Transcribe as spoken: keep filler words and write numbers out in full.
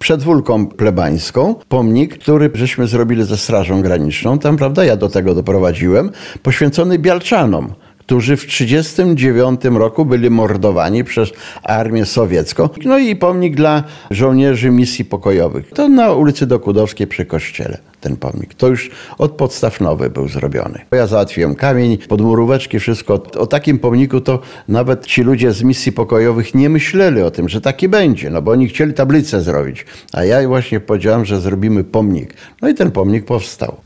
przed Wólką Plebańską, pomnik, który żeśmy zrobili ze Strażą Graniczną, tam, prawda, ja do tego doprowadziłem, poświęcony Bialczanom, którzy w trzydziestym dziewiątym roku byli mordowani przez armię sowiecką. No i pomnik dla żołnierzy misji pokojowych. To na ulicy Dokudowskiej przy kościele ten pomnik. To już od podstaw nowy był zrobiony. Ja załatwiłem kamień, podmuróweczki, wszystko. O takim pomniku to nawet ci ludzie z misji pokojowych nie myśleli o tym, że taki będzie, no bo oni chcieli tablicę zrobić. A ja właśnie powiedziałem, że zrobimy pomnik. No i ten pomnik powstał.